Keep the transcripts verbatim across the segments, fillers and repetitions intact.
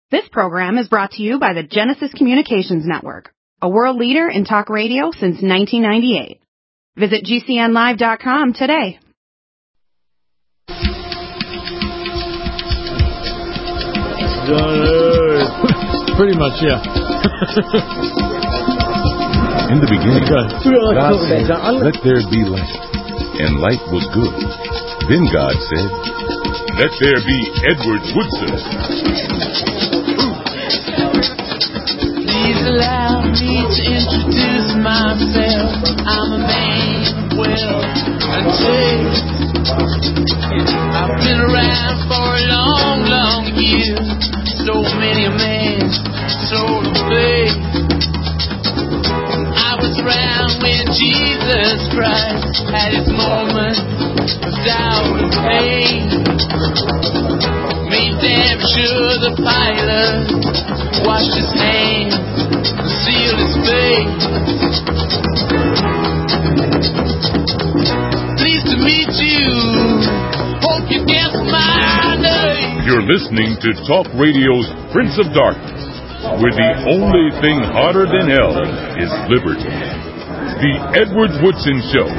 This program is brought to you by the Genesis Communications Network, a world leader in talk radio since nineteen ninety-eight. Visit G C N live dot com today. Pretty much, yeah. In the beginning, God said, "Let there be light," and light was good. Then God said, "Let there be Edward Woodson." Please allow me to introduce myself. I'm a man of wealth and taste. I've been around for a long, long year. So many a man sold a faith. I was around when Jesus Christ had his moments of doubt and pain. Made damn sure the pilot washed his hands and sealed his face. Pleased to meet you. Hope you guess my name. You're listening to Talk Radio's Prince of Darkness, where the only thing hotter than hell is liberty. The Edward Woodson Show.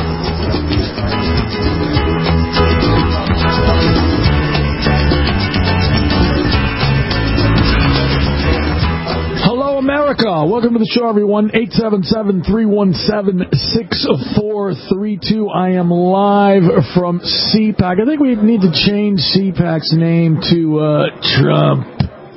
Hello, America. Welcome to the show, everyone. eight seven seven, three one seven, six four three two. I am live from C PAC. I think we need to change C PAC's name to uh, Trump.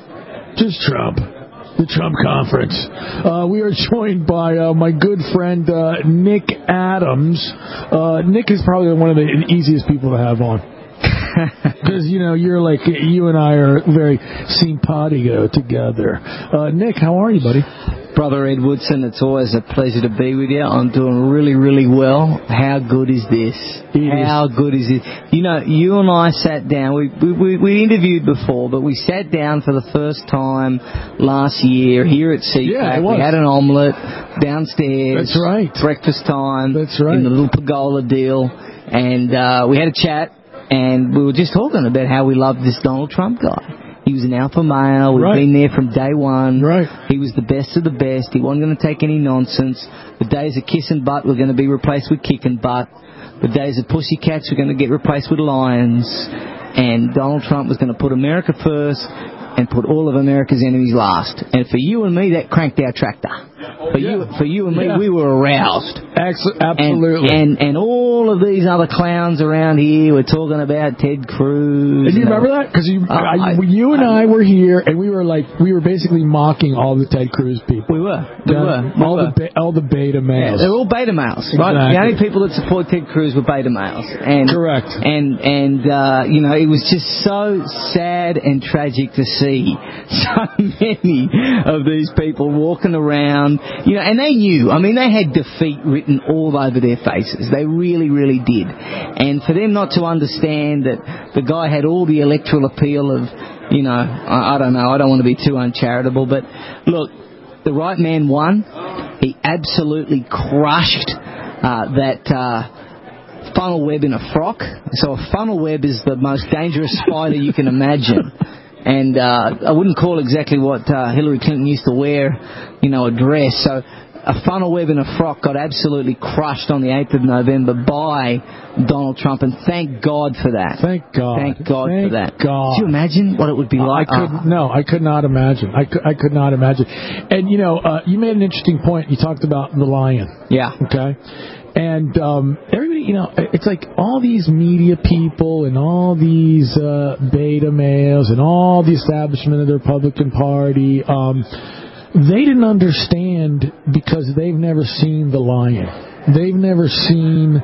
Just Trump. The Trump Conference. Uh, we are joined by uh, my good friend uh, Nick Adams. Uh, Nick is probably one of the easiest people to have on. Because, you know, you're like, you and I are very simpatico together. Uh, Nick, how are you, buddy? Brother Ed Woodson, it's always a pleasure to be with you. I'm doing really, really well. How good is this? It How is. good is it? You know, you and I sat down. We, we we interviewed before, but we sat down for the first time last year here at C PAC. Yeah, it was. We had an omelette downstairs. That's right. Breakfast time. That's right. In the little pergola deal. And uh, we had a chat, and we were just talking about how we love this Donald Trump guy. He was an alpha male. We've Right. been there from day one. Right. He was the best of the best. He wasn't going to take any nonsense. The days of kissing butt were going to be replaced with kicking butt. The days of pussycats were going to get replaced with lions. And Donald Trump was going to put America first and put all of America's enemies last. And for you and me, that cranked our tractor. For Yeah. you, for you and me, Yeah. we were aroused. Ex- And, absolutely. and and all of these other clowns around here were talking about Ted Cruz. And you and remember that? Because you, Uh, I, I- you and I- I were here, and we were like, we were basically mocking all the Ted Cruz people. We were. We Yeah, were. We all were. the be- all the beta Yeah, males. they're all beta males, right? Exactly. The only people that support Ted Cruz were beta males. And, Correct. And, and uh, you know, it was just so sad and tragic to see so many of these people walking around, you know, and they knew. I mean, they had defeat written all over their faces. They really, really did. And for them not to understand that the guy had all the electoral appeal of, you know, I, I don't know, I don't want to be too uncharitable, but look, the right man won. He absolutely crushed uh, that uh, funnel web in a frock. So a funnel web is the most dangerous spider you can imagine. And uh, I wouldn't call exactly what uh, Hillary Clinton used to wear, you know, a dress. So a funnel web in a frock got absolutely crushed on the eighth of November by Donald Trump, and thank God for that. Thank God. Thank God Thank for that. God. Could you imagine what it would be like? I could Oh. no, I could not imagine. I could, I could not imagine. And you know, uh, you made an interesting point. You talked about the lion. Yeah. Okay. And um, everybody, you know, it's like all these media people and all these uh, beta males and all the establishment of the Republican Party. Um, they didn't understand because they've never seen the lion. They've never seen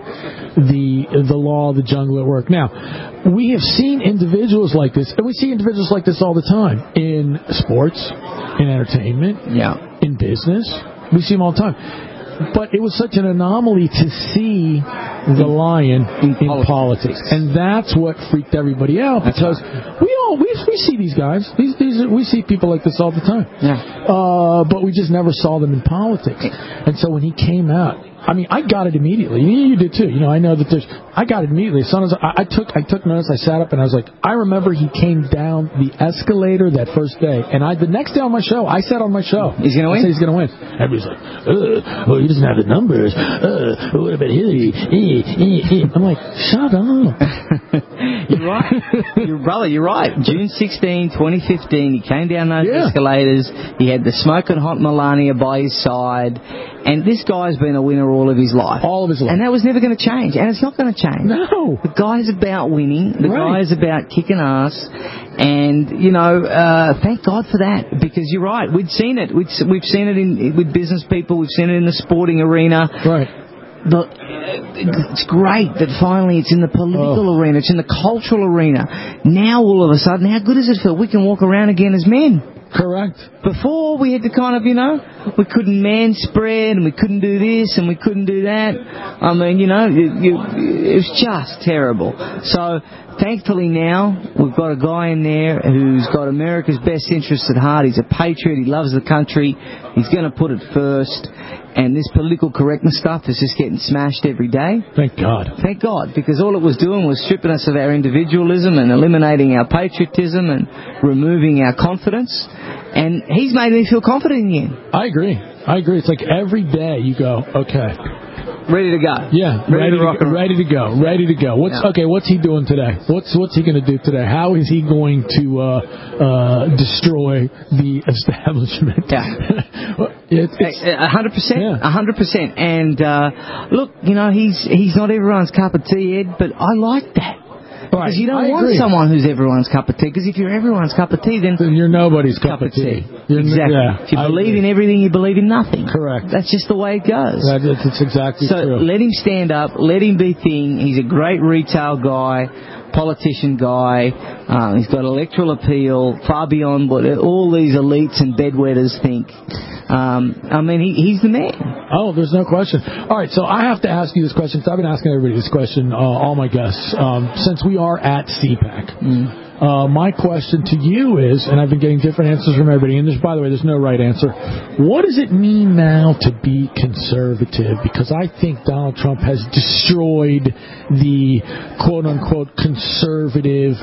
the the law of the jungle at work. Now, we have seen individuals like this, and we see individuals like this all the time in sports, in entertainment, Yeah. in business. We see them all the time. but it was such an anomaly to see the lion in, in politics. politics, and that's what freaked everybody out because right. we all we we see these guys, these these are, we see people like this all the time. Yeah. Uh, but we just never saw them in politics, and so when he came out. I mean, I got it immediately. You, you did too. You know, I know that there's. I got it immediately. As soon as I, I took, I took notice. I sat up and I was like, I remember he came down the escalator that first day, and I the next day on my show, I said on my show, he's gonna win. He's gonna win. Everybody's like, uh, well, he doesn't have the numbers. Uh, what about Hillary? I'm like, shut up. You're right, your brother. You're right. June sixteenth, twenty fifteen. He came down those yeah. escalators. He had the smoking hot Melania by his side, and this guy's been a winner all of his life. All of his life. And that was never going to change. And it's not going to change. No. The guy's about winning. The right. guy's about kicking ass. And, you know, uh, thank God for that. Because you're right. We'd seen it. We'd, we've seen it in, with business people. We've seen it in the sporting arena. Right. But it's great that finally it's in the political oh. arena. It's in the cultural arena. Now, all of a sudden, how good does it feel? We can walk around again as men. Correct. Before, we had to kind of, you know, we couldn't man spread and we couldn't do this and we couldn't do that. I mean, you know, you, you, it was just terrible. So, thankfully now, we've got a guy in there who's got America's best interests at heart. He's a patriot. He loves the country. He's going to put it first. And this political correctness stuff is just getting smashed every day. Thank God. Thank God, because all it was doing was stripping us of our individualism and eliminating our patriotism and removing our confidence. And he's made me feel confident again. I agree. I agree. It's like every day you go, okay. Ready to go. Yeah, ready, ready, to, rock to, ready to go. Ready to go. What's yeah. okay? What's he doing today? What's what's he going to do today? How is he going to uh, uh, destroy the establishment? Yeah, it's, it's, a hundred percent, a hundred percent. And uh, look, you know, he's he's not everyone's cup of tea, Ed, but I like that. Right. Because you don't I want agree. someone who's everyone's cup of tea. Because if you're everyone's cup of tea, then, then you're nobody's cup, cup of tea. tea. Exactly. Yeah, if you I believe agree. in everything, you believe in nothing. Correct. That's just the way it goes. That is, it's exactly so true. So let him stand up. Let him be thing. He's a great retail guy, politician guy. Um, he's got electoral appeal far beyond what all these elites and bedwetters think. Um, I mean, he, he's the man. Oh, there's no question. All right, so I have to ask you this question, because I've been asking everybody this question, uh, all my guests, um, since we are at C PAC. Mm. Uh, my question to you is, and I've been getting different answers from everybody, and there's, by the way, there's no right answer. What does it mean now to be conservative? Because I think Donald Trump has destroyed the quote-unquote conservative,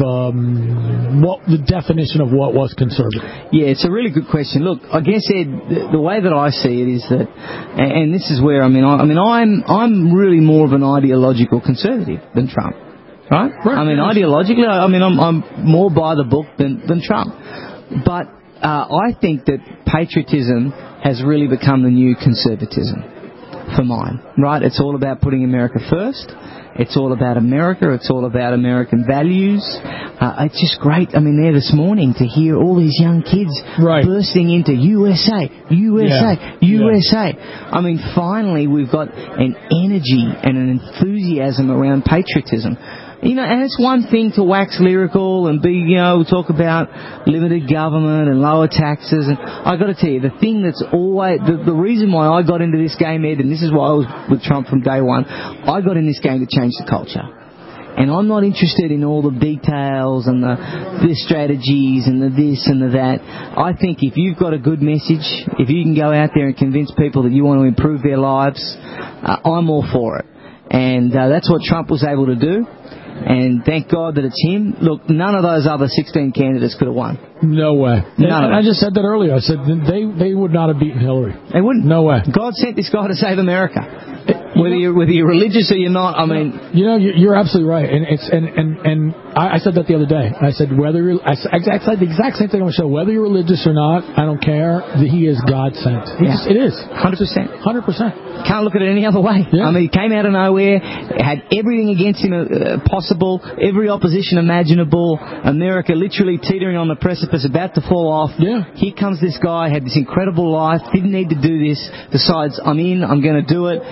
um, what the definition of what was conservative. Yeah, it's a really good question. Look, I guess, Ed, the, the way that I see it is that, and this is where, I mean, I, I mean, I'm I'm really more of an ideological conservative than Trump. Right? right? I mean, ideologically, I mean, I'm, I'm more by the book than, than Trump. But uh, I think that patriotism has really become the new conservatism for mine. Right? It's all about putting America first. It's all about America. It's all about American values. Uh, it's just great. I mean, there this morning to hear all these young kids right. bursting into U S A, U S A, yeah. U S A. Yeah. I mean, finally, we've got an energy and an enthusiasm around patriotism. You know, and it's one thing to wax lyrical and be, you know, talk about limited government and lower taxes. And I got to tell you, the thing that's always, the, the reason why I got into this game, Ed, and this is why I was with Trump from day one, I got in this game to change the culture. And I'm not interested in all the details and the, the strategies and the this and the that. I think if you've got a good message, if you can go out there and convince people that you want to improve their lives, uh, I'm all for it. And uh, that's what Trump was able to do. And thank God that it's him. Look, none of those other sixteen candidates could have won. No way. None and I just said that earlier. I said they they would not have beaten Hillary. They wouldn't. No way. God sent this guy to save America. Whether you're whether you're religious or you're not, I mean, you know, you're absolutely right, and it's and and and I, I said that the other day. I said whether you're, I said the exact same thing on the show. Whether you're religious or not, I don't care. He is God sent. Yeah. It is hundred percent, hundred percent. Can't look at it any other way. Yeah. I mean, he came out of nowhere, had everything against him uh, possible, every opposition imaginable. America literally teetering on the precipice, about to fall off. Yeah. Here comes this guy, had this incredible life, didn't need to do this. Decides I'm in, I'm going to do it. Da da da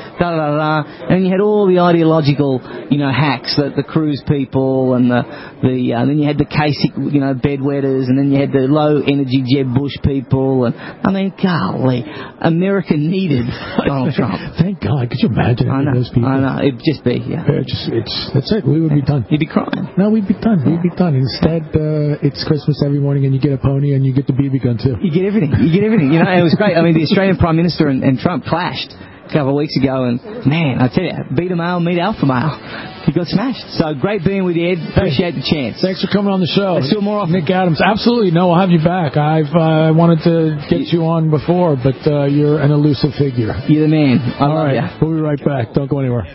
da da. And you had all the ideological, you know, hacks, the, the cruise people, and the the uh, then you had the Kasich, you know, bedwetters, and then you had the low energy Jeb Bush people, and I mean, golly, America needed Donald Trump. Thank God. Could you imagine I know, those people? I know. It'd just be, yeah. yeah just, it's, that's it. We would be done. You'd be crying. No, we'd be done. We'd be done. Instead, uh, it's Christmas every morning, and you get a pony, and you get the B B gun, too. You get everything. You get everything. You know, it was great. I mean, the Australian Prime Minister and, and Trump clashed a couple of weeks ago, and, man, I tell you, beta male, meet alpha male. He got smashed. So great being with you, Ed. Appreciate the chance. Thanks for coming on the show. Let's do it more often. Nick Adams. Absolutely. No, I'll have you back. I've uh, wanted to get you on before, but uh, you're an elusive figure. You're the man. I All love right. you. We'll be right back. Don't go anywhere.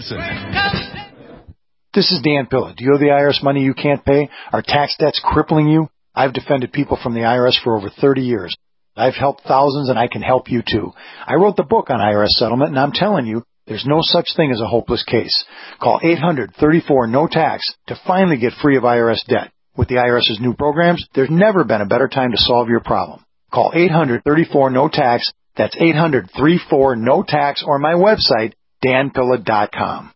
This is Dan Pilla. Do you owe the I R S money you can't pay? Are tax debts crippling you? I've defended people from the I R S for over thirty years. I've helped thousands, and I can help you too. I wrote the book on I R S settlement, and I'm telling you, there's no such thing as a hopeless case. Call eight hundred, thirty-four, no tax to finally get free of I R S debt. With the IRS's new programs, there's never been a better time to solve your problem. Call eight hundred, thirty-four, no tax. That's eight hundred, thirty-four, no tax, or my website, dan pilla dot com.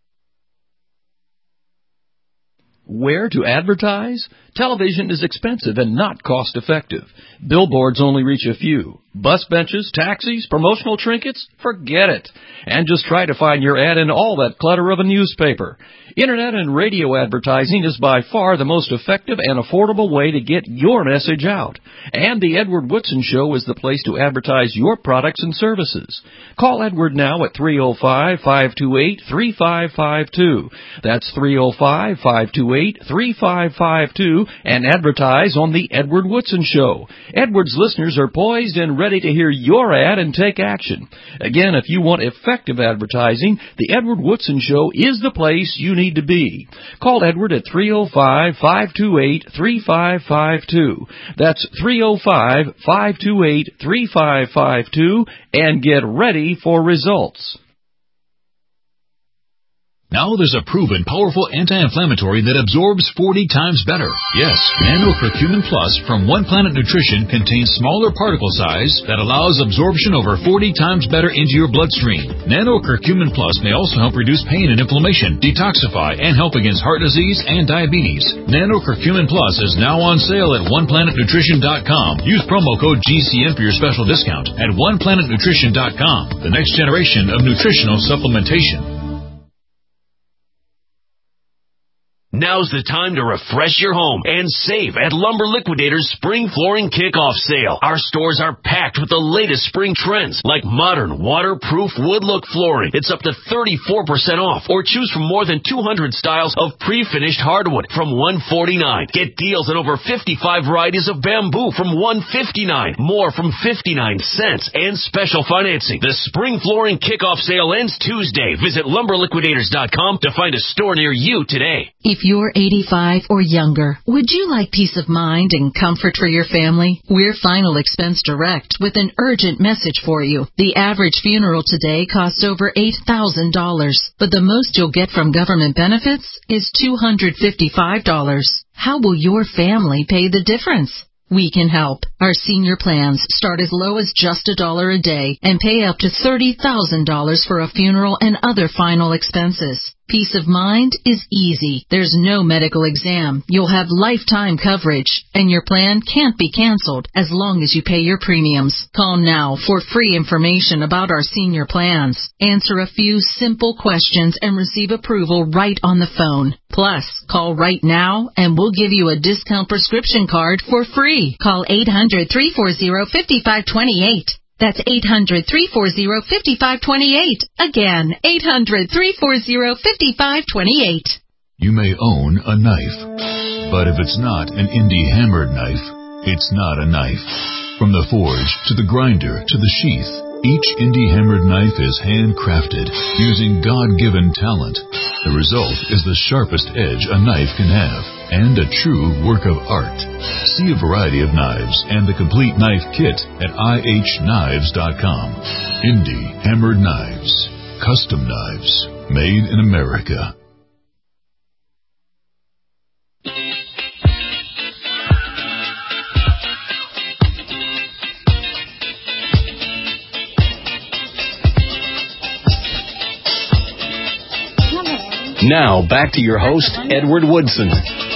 Where to advertise? Television is expensive and not cost-effective. Billboards only reach a few. Bus benches, taxis, promotional trinkets? Forget it. And just try to find your ad in all that clutter of a newspaper. Internet and radio advertising is by far the most effective and affordable way to get your message out. And the Edward Woodson Show is the place to advertise your products and services. Call Edward now at three oh five, five two eight, three five five two. That's three oh five, five two eight, three five five two and advertise on the Edward Woodson Show. Edward's listeners are poised and ready to hear your ad and take action. Again, if you want effective advertising, the Edward Woodson Show is the place you need to be. Call Edward at three oh five, five two eight, three five five two. That's three oh five, five two eight, three five five two and get ready for results. Now there's a proven powerful anti-inflammatory that absorbs forty times better. Yes, Nano Curcumin Plus from One Planet Nutrition contains smaller particle size that allows absorption over forty times better into your bloodstream. Nano Curcumin Plus may also help reduce pain and inflammation, detoxify, and help against heart disease and diabetes. Nano Curcumin Plus is now on sale at one planet nutrition dot com. Use promo code G C N for your special discount at one planet nutrition dot com. The next generation of nutritional supplementation. Now's the time to refresh your home and save at Lumber Liquidators Spring Flooring Kickoff Sale. Our stores are packed with the latest spring trends like modern, waterproof wood look flooring. It's up to thirty-four percent off, or choose from more than two hundred styles of pre-finished hardwood from one forty-nine. Get deals on over fifty-five varieties of bamboo from one fifty-nine, more from fifty-nine cents, and special financing. The Spring Flooring Kickoff Sale ends Tuesday. Visit lumber liquidators dot com to find a store near you today. If you're eighty-five or younger, would you like peace of mind and comfort for your family? We're Final Expense Direct with an urgent message for you. The average funeral today costs over eight thousand dollars, but the most you'll get from government benefits is two hundred fifty-five dollars. How will your family pay the difference? We can help. Our senior plans start as low as just a dollar a day and pay up to thirty thousand dollars for a funeral and other final expenses. Peace of mind is easy. There's no medical exam. You'll have lifetime coverage, and your plan can't be canceled as long as you pay your premiums. Call now for free information about our senior plans. Answer a few simple questions and receive approval right on the phone. Plus, call right now and we'll give you a discount prescription card for free. Call eight hundred, three four zero, five five two eight. That's eight hundred, three four zero, five five two eight. Again, eight hundred, three four zero, five five two eight. You may own a knife, but if it's not an indie hammered knife, it's not a knife. From the forge to the grinder to the sheath, each indie hammered knife is handcrafted using God-given talent. The result is the sharpest edge a knife can have, and a true work of art. See a variety of knives and the complete knife kit at I H knives dot com. Indie Hammered Knives. Custom knives. Made in America. Now, back to your host, Edward Woodson.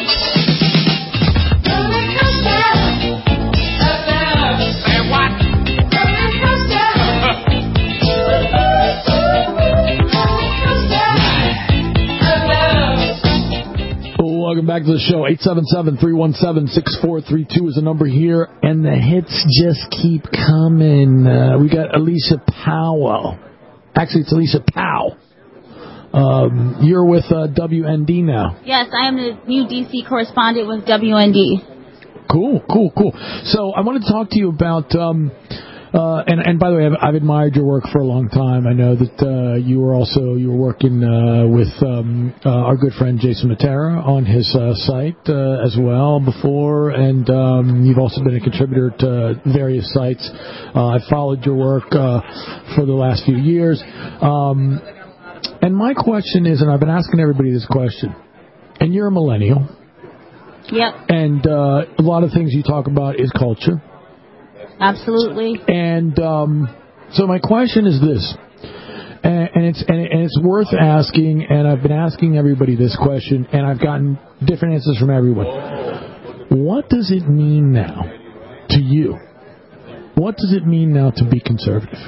Welcome back to the show. eight seven seven, three one seven, six four three two is the number here, and the hits just keep coming. Uh, we got Alicia Powell. Actually, it's Alicia Powell. Um, you're with uh, W N D now. Yes, I am the new D C correspondent with W N D. Cool, cool, cool. So I wanted to talk to you about... Um, Uh, and, and by the way, I've, I've admired your work for a long time. I know that uh, you were also you were working uh, with um, uh, our good friend Jason Matera on his uh, site uh, as well before, and um, you've also been a contributor to various sites. Uh, I've followed your work uh, for the last few years. Um, and my question is, and I've been asking everybody this question, and you're a millennial. Yep. And uh, a lot of things you talk about is culture. Absolutely. And um, so my question is this, and, and it's and, and it's worth asking, and I've been asking everybody this question, and I've gotten different answers from everyone. What does it mean now to you? What does it mean now to be conservative?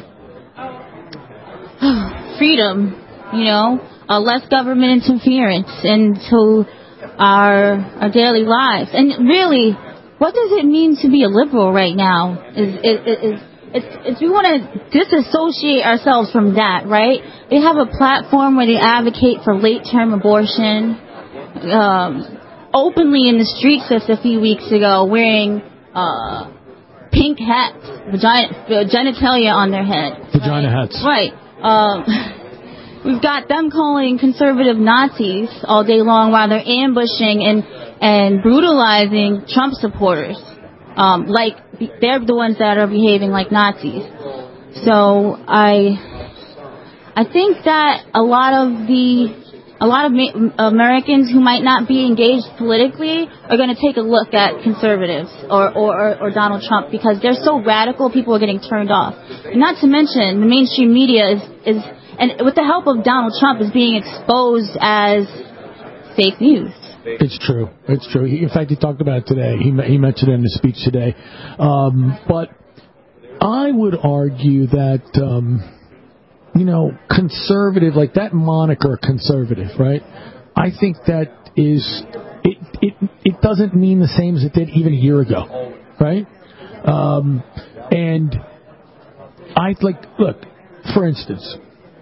Freedom, you know, uh, less government interference into our our daily lives, and really. What does it mean to be a liberal right now? Is is is it's it's we want to disassociate ourselves from that, right? They have a platform where they advocate for late-term abortion, um, openly in the streets just a few weeks ago, wearing uh, pink hats, vagina, genitalia on their head. Vagina hats. Right. Um, we've got them calling conservative Nazis all day long while they're ambushing and. and brutalizing Trump supporters, um, like they're the ones that are behaving like Nazis. So I, I think that a lot of the, a lot of ma- Americans who might not be engaged politically are going to take a look at conservatives or, or, or Donald Trump because they're so radical. People are getting turned off. And not to mention the mainstream media is is and with the help of Donald Trump is being exposed as fake news. It's true. It's true. He, in fact, he talked about it today. He he mentioned it in his speech today. Um, but I would argue that, um, you know, conservative, like that moniker conservative, right? I think that is, it, it, it doesn't mean the same as it did even a year ago, right? Um, and I like, look, for instance,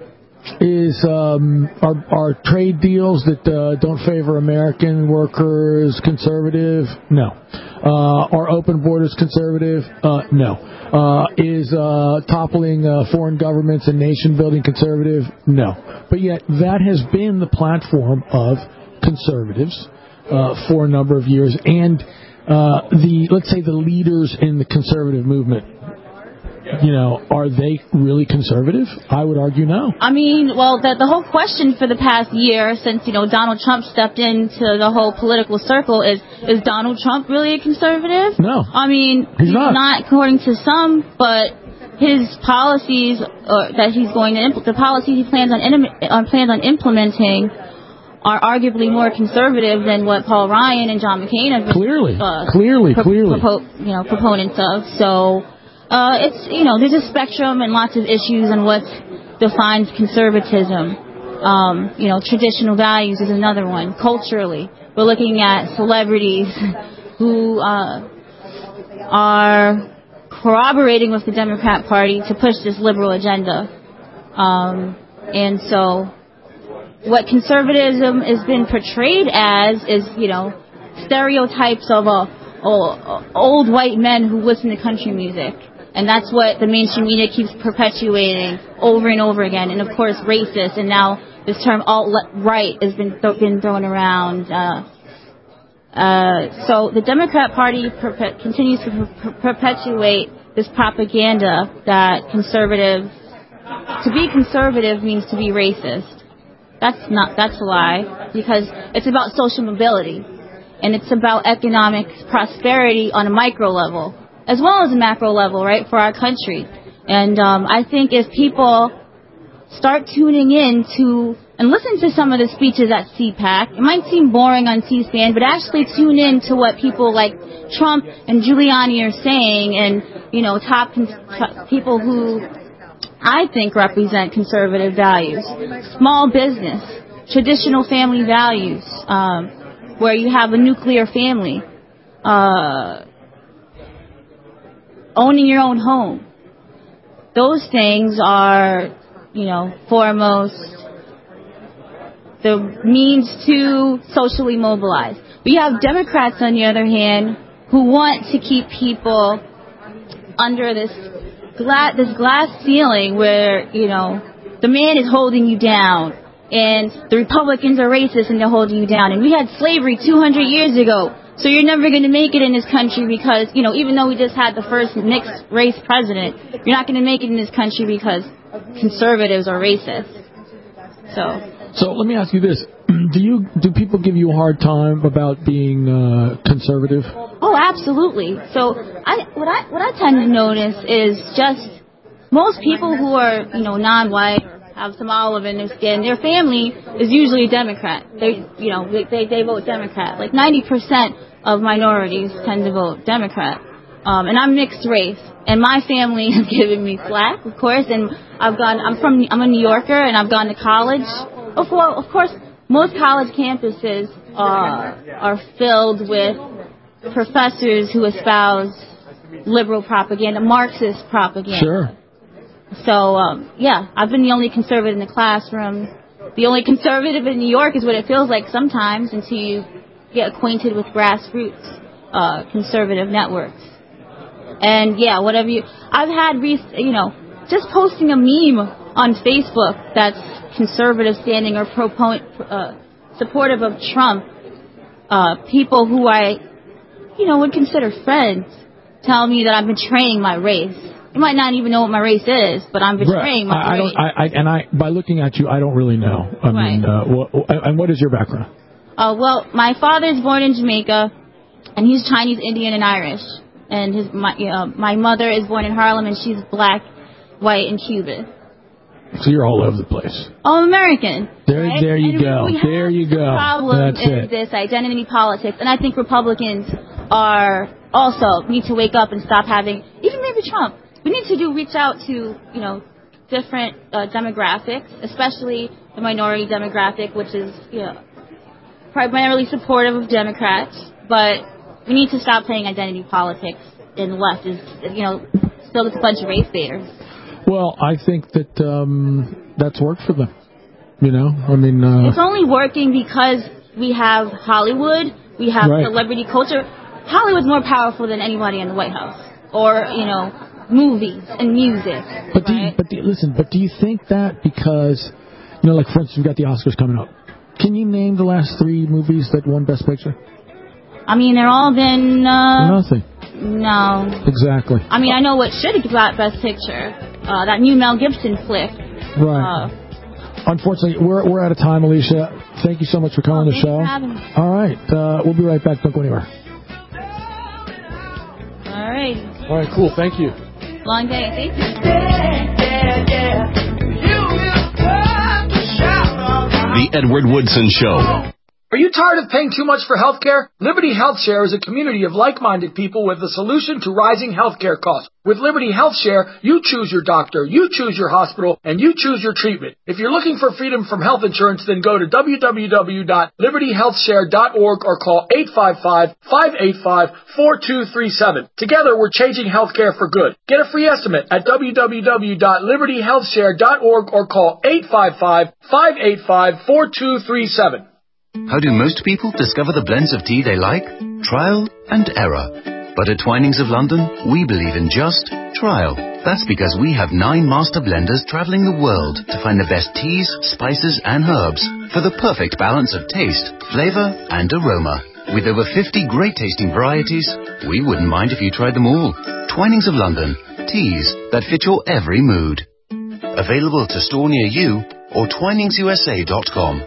is um, are, are trade deals that uh, don't favor American workers conservative? No. Uh, are open borders conservative? Uh, no. Uh, is uh, toppling uh, foreign governments and nation building conservative? No. But yet that has been the platform of conservatives uh, for a number of years, and uh, the let's say the leaders in the conservative movement. You know, are they really conservative? I would argue no. I mean, well, the, the whole question for the past year since, you know, Donald Trump stepped into the whole political circle is, is Donald Trump really a conservative? No. I mean, he's not. Not according to some, but his policies uh, that he's going to implement, the policies he plans on, uh, plans on implementing are arguably more conservative than what Paul Ryan and John McCain have been clearly, uh, clearly, pro- clearly, propo- you know, proponents of. So, Uh, it's, you know, there's a spectrum and lots of issues on what defines conservatism. Um, you know, traditional values is another one. Culturally, we're looking at celebrities who uh, are corroborating with the Democrat Party to push this liberal agenda. Um, and so what conservatism has been portrayed as is, you know, stereotypes of a, a, old white men who listen to country music. And that's what the mainstream media keeps perpetuating over and over again. And, of course, racist. And now this term alt-right has been, th- been thrown around. Uh, uh, so the Democrat Party perpe- continues to per- perpetuate this propaganda that conservative, to be conservative means to be racist. That's not, that's a lie. Because it's about social mobility. And it's about economic prosperity on a micro level, as well as a macro level, right, for our country. And um, I think if people start tuning in to and listen to some of the speeches at C PAC. It might seem boring on C-SPAN, but actually tune in to what people like Trump and Giuliani are saying, and, you know, top, con- top people who I think represent conservative values. Small business, traditional family values, um, where you have a nuclear family, uh, owning your own home. Those things are, you know, foremost the means to socially mobilize. But you have Democrats, on the other hand, who want to keep people under this gla- this glass ceiling where, you know, the man is holding you down, and the Republicans are racist and they're holding you down. And we had slavery two hundred years ago, so you're never going to make it in this country because, you know, even though we just had the first mixed race president, you're not going to make it in this country because conservatives are racist. So... So let me ask you this: Do you do people give you a hard time about being uh, conservative? Oh, absolutely. So I what I what I tend to notice is just most people who are, you know, non-white, have some olive in their skin, their family is usually a Democrat. They you know they they, they vote Democrat. Like ninety percent of minorities tend to vote Democrat. Um, and I'm mixed race, and my family has given me flack, of course. And I've gone. I'm from. I'm a New Yorker, and I've gone to college. Of course, of course, most college campuses are are filled with professors who espouse liberal propaganda, Marxist propaganda. Sure. So, um, yeah, I've been the only conservative in the classroom. The only conservative in New York is what it feels like sometimes until you get acquainted with grassroots uh, conservative networks. And, yeah, whatever you... I've had, you know, just posting a meme on Facebook that's conservative standing or proponent, uh, supportive of Trump, uh, people who I, you know, would consider friends tell me that I'm betraying my race. You might not even know what my race is, but I'm betraying right. my I, race. I don't, I, I, and I, by looking at you, I don't really know. I right. mean, uh, what, and what is your background? Uh, well, my father is born in Jamaica, and he's Chinese, Indian, and Irish. And his my, uh, my mother is born in Harlem, and she's black, white, and Cuban. So you're all over the place. All American. There, right? there you and go. We there you go. The problem That's is it. this identity politics, and I think Republicans are also need to wake up and stop having, even maybe Trump. We need to do reach out to, you know, different uh, demographics, especially the minority demographic, which is, you know, primarily supportive of Democrats. But we need to stop playing identity politics in the left. Is, you know, still just a bunch of race baiters. Well, I think that um, that's worked for them. You know, I mean... Uh, it's only working because we have Hollywood, we have right. celebrity culture. Hollywood's more powerful than anybody in the White House. Or, you know, movies and music. But do right? you, but do you, listen, but do you think that because, you know, like, for instance, we've got the Oscars coming up. Can you name the last three movies that won Best Picture? I mean, they're all been... Uh, Nothing. No. Exactly. I mean, I know what should have got Best Picture. Uh, that new Mel Gibson flick. Right. Uh, Unfortunately, we're we're out of time, Alicia. Thank you so much for coming oh, on the show. For having me. All right. Uh, we'll be right back. Don't go anywhere. All right. All right, cool. Thank you. Long day. Thank you. The Edward Woodson Show. Are you tired of paying too much for health care? Liberty Health Share is a community of like-minded people with a solution to rising health care costs. With Liberty Health Share, you choose your doctor, you choose your hospital, and you choose your treatment. If you're looking for freedom from health insurance, then go to w w w dot liberty health share dot org or call eight five five, five eight five, four two three seven. Together, we're changing health care for good. Get a free estimate at w w w dot liberty health share dot org or call eight five five, five eight five, four two three seven. How do most people discover the blends of tea they like? Trial and error. But at Twinings of London, we believe in just trial. That's because we have nine master blenders traveling the world to find the best teas, spices and herbs for the perfect balance of taste, flavor and aroma. With over fifty great tasting varieties, we wouldn't mind if you tried them all. Twinings of London. Teas that fit your every mood. Available to store near you or twinings u s a dot com.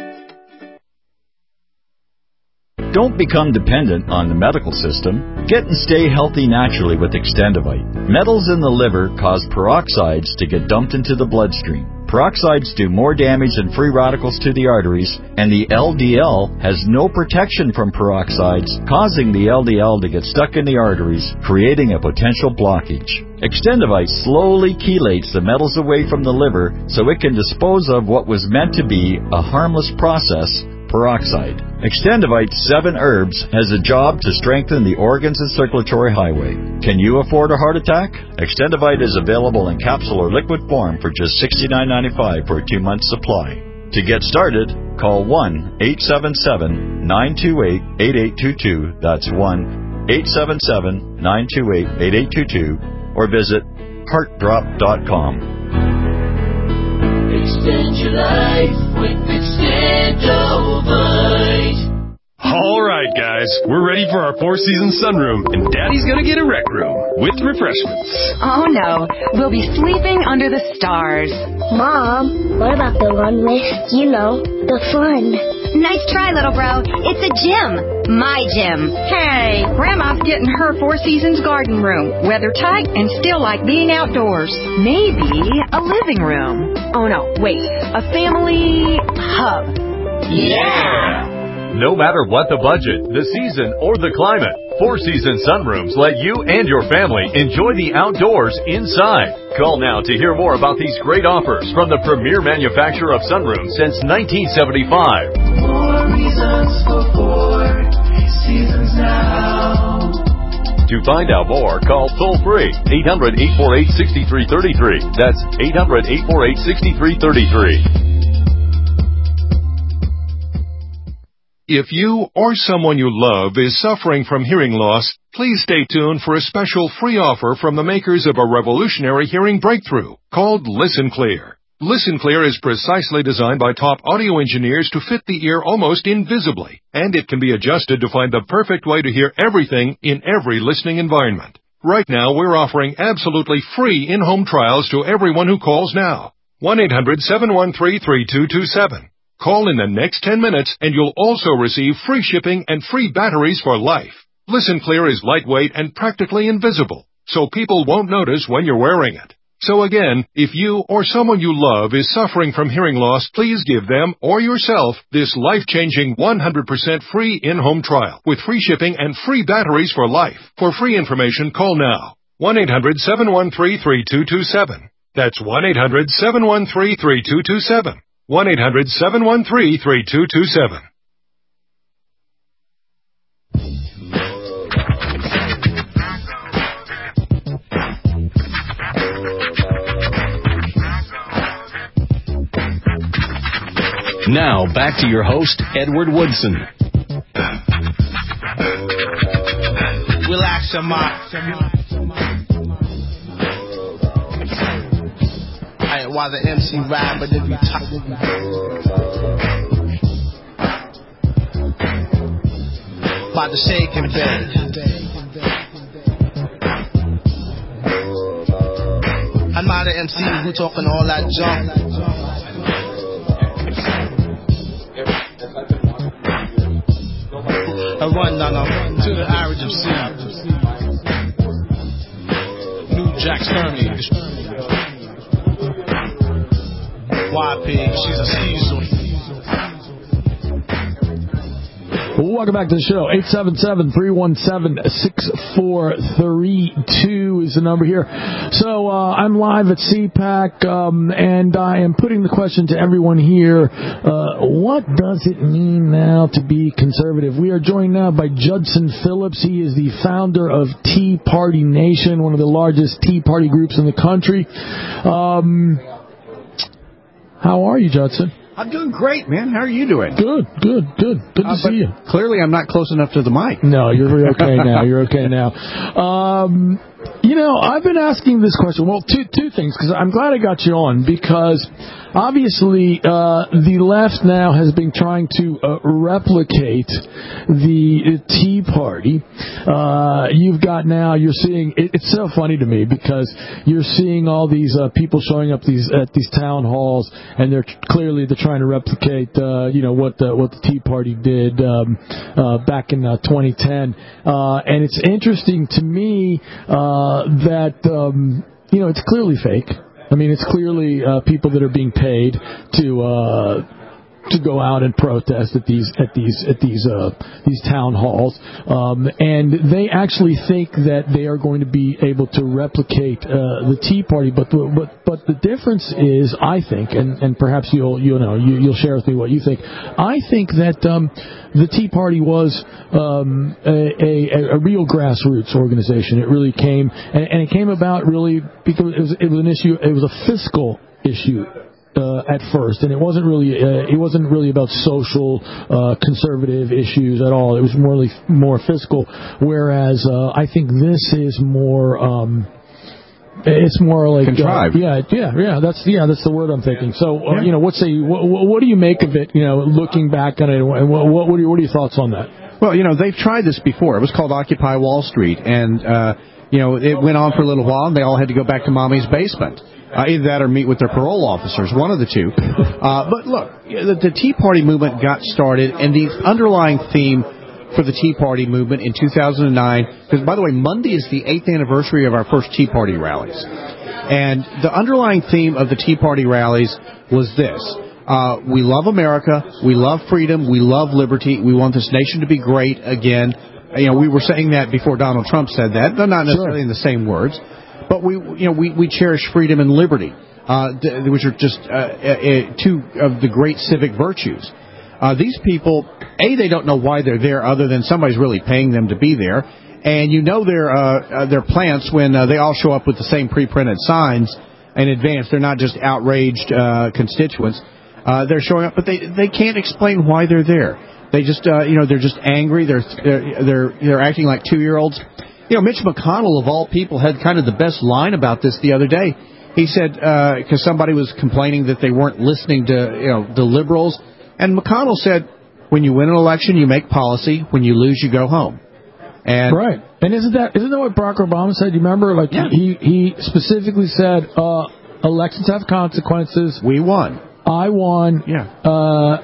Don't become dependent on the medical system. Get and stay healthy naturally with Extendivite. Metals in the liver cause peroxides to get dumped into the bloodstream. Peroxides do more damage than free radicals to the arteries, and the L D L has no protection from peroxides, causing the L D L to get stuck in the arteries, creating a potential blockage. Extendivite slowly chelates the metals away from the liver so it can dispose of what was meant to be a harmless process, peroxide. Extendivite seven herbs has a job to strengthen the organs and circulatory highway. Can you afford a heart attack? Extendivite is available in capsule or liquid form for just sixty-nine ninety-five for a two-month supply. To get started, call one eight seven seven, nine two eight, eight eight two two. That's one eight seven seven, nine two eight, eight eight two two. Or visit heart drop dot com. Extend your life with Extendovite. All right, guys, we're ready for our Four Seasons sunroom, and Daddy's gonna get a rec room with refreshments. Oh, no. We'll be sleeping under the stars. Mom, what about the one with, you know, the fun? Nice try, little bro. It's a gym. My gym. Hey, Grandma's getting her Four Seasons garden room. Weather tight and still like being outdoors. Maybe a living room. Oh, no, wait. A family hub. Yeah! No matter what the budget, the season, or the climate, Four Seasons sunrooms let you and your family enjoy the outdoors inside. Call now to hear more about these great offers from the premier manufacturer of sunrooms since nineteen seventy-five. Four reasons for Four Seasons now. To find out more, call toll-free eight hundred, eight four eight, six three three three. That's eight hundred, eight four eight, six three three three. If you or someone you love is suffering from hearing loss, please stay tuned for a special free offer from the makers of a revolutionary hearing breakthrough called Listen Clear. Listen Clear is precisely designed by top audio engineers to fit the ear almost invisibly, and it can be adjusted to find the perfect way to hear everything in every listening environment. Right now, we're offering absolutely free in-home trials to everyone who calls now. one eight hundred, seven one three, three two two seven. Call in the next ten minutes and you'll also receive free shipping and free batteries for life. Listen Clear is lightweight and practically invisible, so people won't notice when you're wearing it. So again, if you or someone you love is suffering from hearing loss, please give them or yourself this life-changing one hundred percent free in-home trial with free shipping and free batteries for life. For free information, call now. one eight hundred, seven one three, three two two seven. That's one eight hundred, seven one three, three two two seven. one eight hundred, seven one three, three two two seven. Now, back to your host, Edward Woodson. Relax your mind. I ain't while the M C ride, but if you talk, about to shake and bend. I'm not an M C who talking all that junk. I run down um, to the average of C. New Jack Sterney. Y P, she's a Caesar. Welcome back to the show. eight seven seven, three one seven, six four three two is the number here. So uh, I'm live at C PAC, um, and I am putting the question to everyone here. Uh, what does it mean now to be conservative? We are joined now by Judson Phillips. He is the founder of Tea Party Nation, one of the largest Tea Party groups in the country. Um, how are you, Judson? I'm doing great, man. How are you doing? Good, good, good. Good to uh, see you. Clearly, I'm not close enough to the mic. No, you're okay now. You're okay now. Um, you know, I've been asking this question. Well, two two things, because I'm glad I got you on, because obviously uh, the left now has been trying to uh, replicate the Tea Party. Uh, you've got now, you're seeing, it, it's so funny to me, because you're seeing all these uh, people showing up these at these town halls, and they're clearly they're trying to replicate, uh, you know, what the, what the Tea Party did um, uh, back in uh, twenty ten. Uh, and it's interesting to me uh, that, um, you know, it's clearly fake. I mean, it's clearly uh, people that are being paid to uh, to go out and protest at these at these at these uh, these town halls, um, and they actually think that they are going to be able to replicate uh, the Tea Party. But the, but but the difference is, I think, and, and perhaps you'll you know you, you'll share with me what you think. I think that um, the Tea Party was um, a, a, a real grassroots organization. It really came and, and it came about really because it was, it was an issue. It was a fiscal issue. Uh, at first, and it wasn't really uh, it wasn't really about social uh, conservative issues at all. It was more like, more fiscal. Whereas uh, I think this is more um, it's more like contrived. Uh, yeah, yeah, yeah. That's yeah, that's the word I'm thinking. So uh, Yeah. you know, what's say what, what do you make of it? You know, looking back on it, and what what are your, what are your thoughts on that? Well, you know, they've tried this before. It was called Occupy Wall Street, and uh, you know, it went on for a little while, and they all had to go back to mommy's basement. Uh, either that or meet with their parole officers, one of the two. Uh, but look, the, the Tea Party movement got started, and the underlying theme for the Tea Party movement in two thousand nine, because, by the way, Monday is the eighth anniversary of our first Tea Party rallies. And the underlying theme of the Tea Party rallies was this. Uh, we love America, we love freedom, we love liberty, we want this nation to be great again. You know, we were saying that before Donald Trump said that, though not necessarily in the same words. But we, you know, we, we cherish freedom and liberty, uh, which are just uh, uh, two of the great civic virtues. Uh, these people, A, they don't know why they're there other than somebody's really paying them to be there. And you know their, uh, uh, their plants when uh, they all show up with the same pre-printed signs in advance. They're not just outraged uh, constituents. Uh, they're showing up, but they, they can't explain why they're there. They just, uh, you know, they're just angry. They're, they're, they're, they're acting like two-year-olds. You know, Mitch McConnell, of all people, had kind of the best line about this the other day. He said, because uh, somebody was complaining that they weren't listening to, you know, the liberals. And McConnell said, when you win an election, you make policy. When you lose, you go home. And right. And isn't that isn't that what Barack Obama said? You remember? Like, yeah. he, he specifically said, uh, elections have consequences. We won. I won. Yeah. Uh,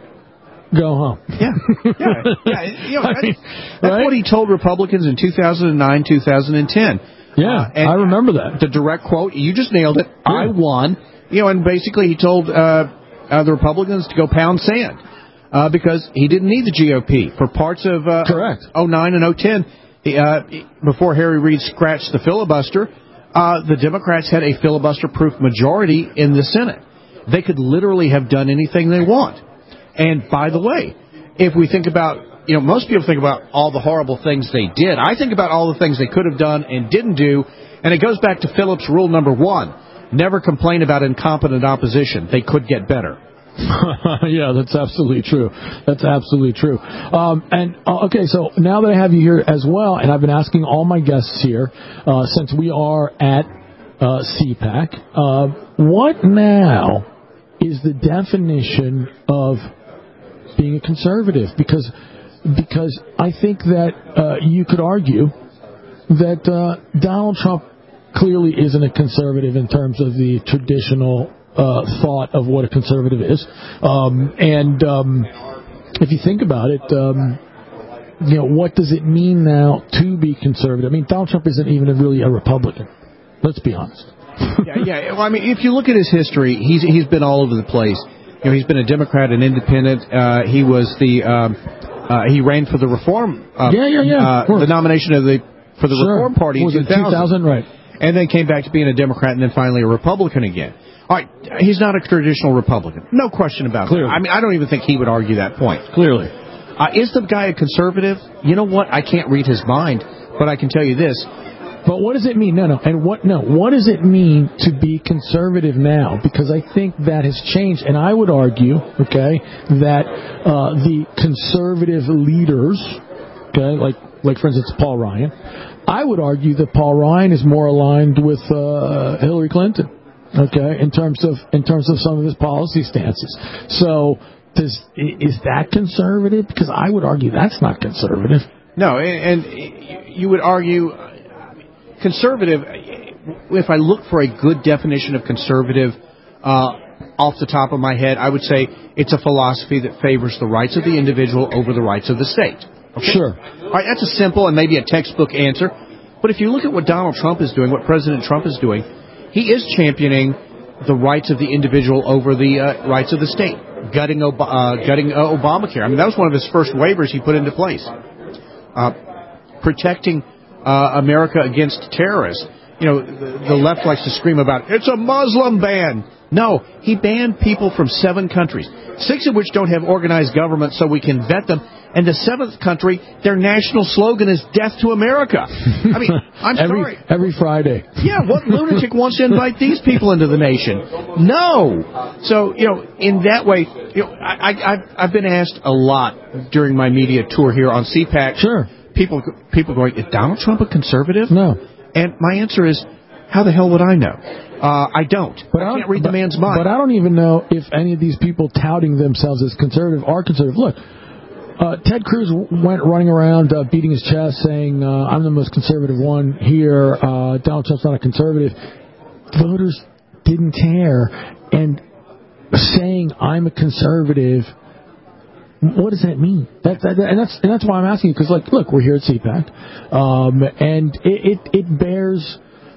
Go home. Yeah, yeah, yeah. You know, that's, that's right? What he told Republicans in two thousand nine, two thousand ten. Yeah, uh, and I remember that. The direct quote, you just nailed it. Yeah. I won. You know, and basically he told uh, uh, the Republicans to go pound sand uh, because he didn't need the G O P for parts of uh, Correct. oh nine and oh ten. Uh, before Harry Reid scratched the filibuster, uh, the Democrats had a filibuster-proof majority in the Senate. They could literally have done anything they want. And by the way, if we think about, you know, most people think about all the horrible things they did. I think about all the things they could have done and didn't do. And it goes back to Phillips' rule number one. Never complain about incompetent opposition. They could get better. Yeah, that's absolutely true. That's absolutely true. Um, and, uh, okay, so now that I have you here as well, and I've been asking all my guests here, uh, since we are at uh, C PAC, uh, what now is the definition of being a conservative? Because because I think that uh, you could argue that uh, Donald Trump clearly isn't a conservative in terms of the traditional uh, thought of what a conservative is. Um, and um, if you think about it, um, you know, what does it mean now to be conservative? I mean, Donald Trump isn't even really a Republican. Let's be honest. yeah, yeah. Well, I mean, if you look at his history, he's he's been all over the place. You know, he's been a Democrat, an independent. Uh, he was the um, uh, he ran for the Reform. Uh, yeah, yeah, yeah. Uh, the nomination of the for the sure. Reform Party was in two thousand, right? And then came back to being a Democrat, and then finally a Republican again. All right, he's not a traditional Republican, no question about Clearly. that. I mean, I don't even think he would argue that point. Clearly, uh, is the guy a conservative? You know what? I can't read his mind, but I can tell you this. But what does it mean? No, no. And what, no, what does it mean to be conservative now? Because I think that has changed. And I would argue, okay, that uh, the conservative leaders, okay, like, like for instance, Paul Ryan, I would argue that Paul Ryan is more aligned with uh, Hillary Clinton, okay, in terms of in terms of some of his policy stances. So, does is that conservative? Because I would argue that's not conservative. No, and, and you would argue. Conservative, if I look for a good definition of conservative uh, off the top of my head, I would say it's a philosophy that favors the rights of the individual over the rights of the state. Okay? Sure. All right, that's a simple and maybe a textbook answer. But if you look at what Donald Trump is doing, what President Trump is doing, he is championing the rights of the individual over the uh, rights of the state, gutting, Ob- uh, gutting uh, Obamacare. I mean, that was one of his first waivers he put into place. Uh, protecting uh, America against terrorists. You know, the, the left likes to scream about, it's a Muslim ban. No, he banned people from seven countries, six of which don't have organized government so we can vet them. And the seventh country, their national slogan is Death to America. I mean, I'm every, sorry. Every Friday. Yeah, what lunatic wants to invite these people into the nation? No. So, you know, in that way, you know, I, I, I've, I've been asked a lot during my media tour here on C PAC. Sure. People, people going, is Donald Trump a conservative? No. And my answer is, how the hell would I know? Uh, I don't. But I can't read but, the man's mind. But I don't even know if any of these people touting themselves as conservative are conservative. Look, uh, Ted Cruz went running around uh, beating his chest saying, uh, I'm the most conservative one here. Uh, Donald Trump's not a conservative. Voters didn't care. And saying I'm a conservative, what does that mean? That, that, and that's and that's why I'm asking you, because, like, look, we're here at C PAC, um, and it, it, it bears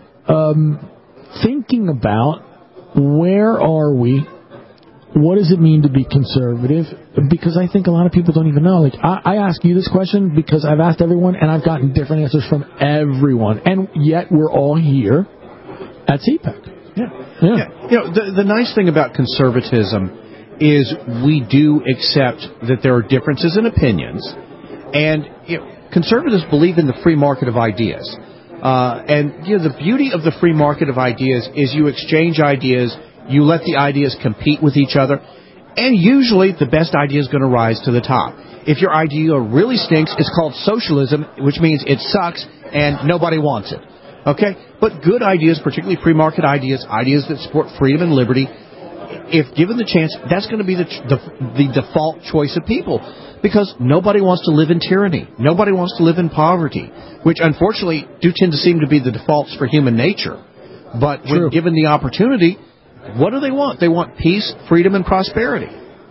um, thinking about where are we, what does it mean to be conservative, because I think a lot of people don't even know. Like, I, I ask you this question because I've asked everyone, and I've gotten different answers from everyone, and yet we're all here at C PAC. Yeah. yeah. yeah. You know, the, the nice thing about conservatism is we do accept that there are differences in opinions, and you know, conservatives believe in the free market of ideas. Uh, and you know, the beauty of the free market of ideas is you exchange ideas, you let the ideas compete with each other, and usually the best idea is going to rise to the top. If your idea really stinks, it's called socialism, which means it sucks and nobody wants it. Okay? But good ideas, particularly free market ideas, ideas that support freedom and liberty, if given the chance, that's going to be the, the the default choice of people, because nobody wants to live in tyranny. Nobody wants to live in poverty, which unfortunately do tend to seem to be the defaults for human nature. But when given the opportunity, what do they want? They want peace, freedom, and prosperity.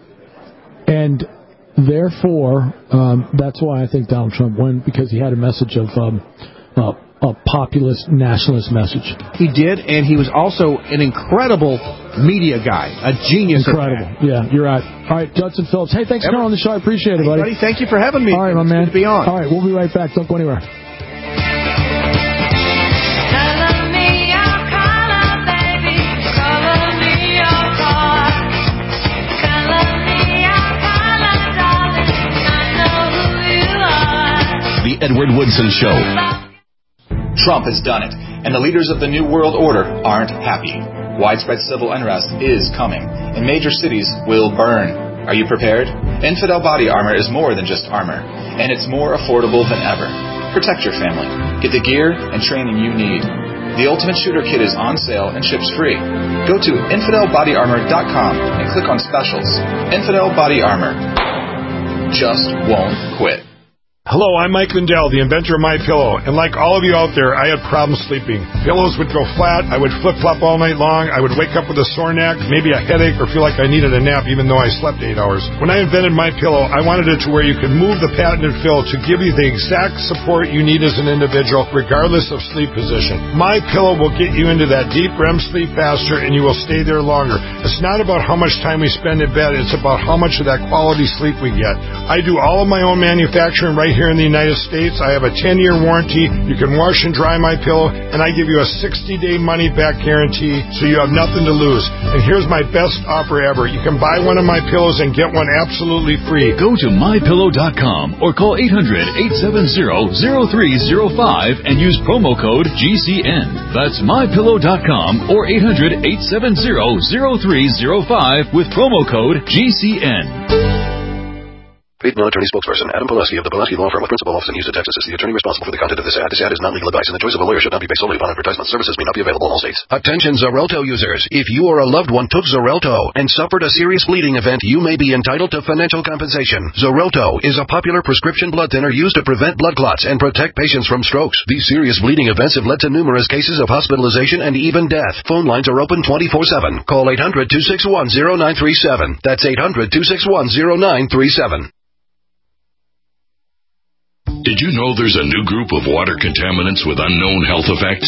And therefore, um, that's why I think Donald Trump won, because he had a message of um, uh, a populist, nationalist message. He did, and he was also an incredible media guy, a genius. Incredible. Yeah, you're right. All right, Judson Phillips. Hey, thanks for coming on the show. I appreciate it, hey, buddy. buddy. Thank you for having me. All right, my it's man. Good to be on. All right, we'll be right back. Don't go anywhere. The Edward Woodson Show. Trump has done it, and the leaders of the New World Order aren't happy. Widespread civil unrest is coming, and major cities will burn. Are you prepared? Infidel Body Armor is more than just armor, and it's more affordable than ever. Protect your family. Get the gear and training you need. The Ultimate Shooter Kit is on sale and ships free. Go to infidel body armor dot com and click on specials. Infidel Body Armor just won't quit. Hello, I'm Mike Lindell, the inventor of MyPillow, and like all of you out there, I had problems sleeping. Pillows would go flat, I would flip-flop all night long, I would wake up with a sore neck, maybe a headache, or feel like I needed a nap even though I slept eight hours. When I invented MyPillow, I wanted it to where you could move the patented fill to give you the exact support you need as an individual, regardless of sleep position. MyPillow will get you into that deep R E M sleep faster, and you will stay there longer. It's not about how much time we spend in bed, it's about how much of that quality sleep we get. I do all of my own manufacturing right here in the United States. I have a ten-year warranty. You can wash and dry my pillow, and I give you a sixty-day money-back guarantee, so you have nothing to lose. And here's my best offer ever. You can buy one of my pillows and get one absolutely free. Go to my pillow dot com or call eight hundred, eight seven zero, zero three zero five and use promo code G C N. That's my pillow dot com or eight hundred, eight seven zero, zero three zero five with promo code G C N. Paid non-attorney spokesperson Adam Pileski of the Pileski Law Firm with principal office in Houston, Texas is the attorney responsible for the content of this ad. This ad is not legal advice, and the choice of a lawyer should not be based solely upon advertisement. Services may not be available in all states. Attention Xarelto users. If you or a loved one took Xarelto and suffered a serious bleeding event, you may be entitled to financial compensation. Xarelto is a popular prescription blood thinner used to prevent blood clots and protect patients from strokes. These serious bleeding events have led to numerous cases of hospitalization and even death. Phone lines are open twenty-four seven. Call eight hundred, two six one, zero nine three seven. That's eight hundred, two six one, zero nine three seven. Did you know there's a new group of water contaminants with unknown health effects?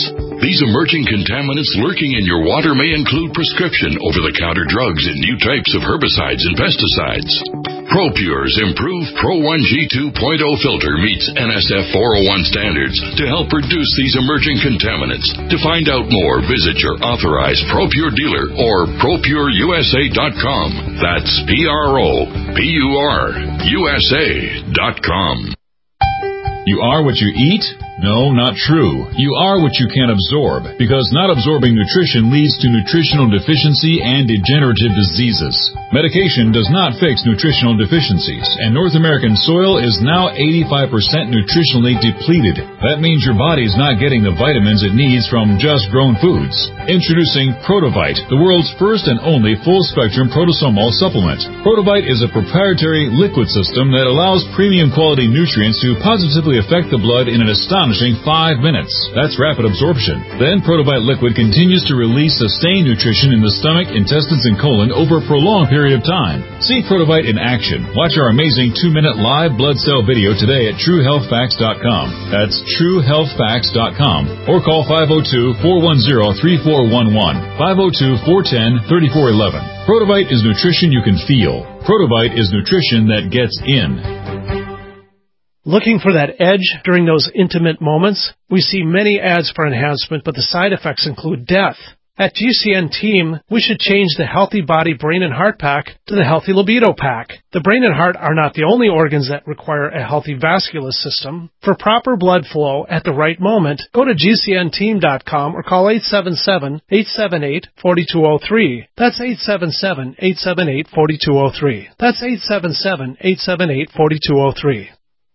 These emerging contaminants lurking in your water may include prescription, over-the-counter drugs, and new types of herbicides and pesticides. ProPure's improved Pro one G two point oh filter meets N S F four oh one standards to help reduce these emerging contaminants. To find out more, visit your authorized ProPure dealer or Pro Pure U S A dot com. That's P R O P U R U S A dot com. You are what you eat? No, not true. You are what you can absorb, because not absorbing nutrition leads to nutritional deficiency and degenerative diseases. Medication does not fix nutritional deficiencies, and North American soil is now eighty-five percent nutritionally depleted. That means your body's not getting the vitamins it needs from just grown foods. Introducing Protovite, the world's first and only full-spectrum protosomal supplement. Protovite is a proprietary liquid system that allows premium quality nutrients to positively affect the blood in an astonishing five minutes. That's rapid absorption. Then Protovite liquid continues to release sustained nutrition in the stomach, intestines, and colon over a prolonged period of time. See Protovite in action. Watch our amazing two-minute live blood cell video today at True Health Facts dot com. That's True Health Facts dot com. Or call five oh two, four one zero, three four one one, five oh two, four one zero, three four one one. Protovite is nutrition you can feel. Protovite is nutrition that gets in. Looking for that edge during those intimate moments? We see many ads for enhancement, but the side effects include death. At G C N Team, we should change the Healthy Body, Brain, and Heart Pack to the Healthy Libido Pack. The brain and heart are not the only organs that require a healthy vascular system. For proper blood flow at the right moment, go to G C N team dot com or call eight seven seven, eight seven eight, four two zero three. That's eight seven seven, eight seven eight, four two zero three. That's eight seven seven, eight seven eight, four two zero three.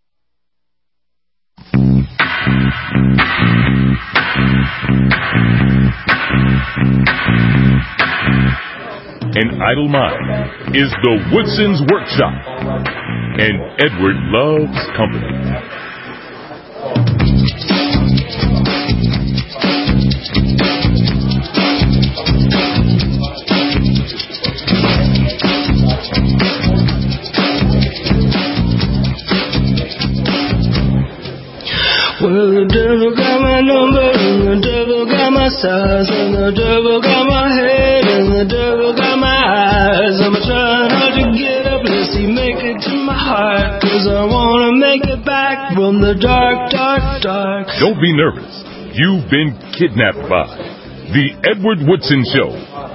An idle mind is the Woodson's Workshop, and Edward loves company. Well, the devil got my number, and the devil got my size, and the devil got my head, and the devil got my eyes. I'm trying hard to get up, let's see, make it to my heart, cause I wanna make it back from the dark, dark, dark. Don't be nervous. You've been kidnapped by The Edward Woodson Show.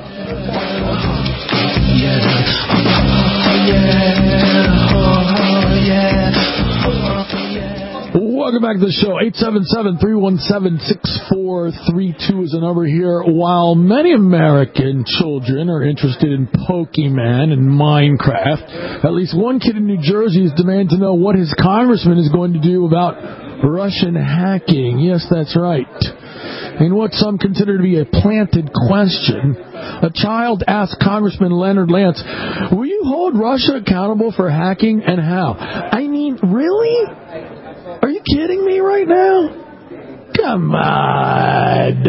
Yeah, oh, yeah, oh, yeah. Welcome back to the show. eight seven seven, three one seven, six four three two is the number here. While many American children are interested in Pokemon and Minecraft, at least one kid in New Jersey is demanding to know what his congressman is going to do about Russian hacking. Yes, that's right. In what some consider to be a planted question, a child asked Congressman Leonard Lance, will you hold Russia accountable for hacking and how? I mean, really? Are you kidding me right now? Come on.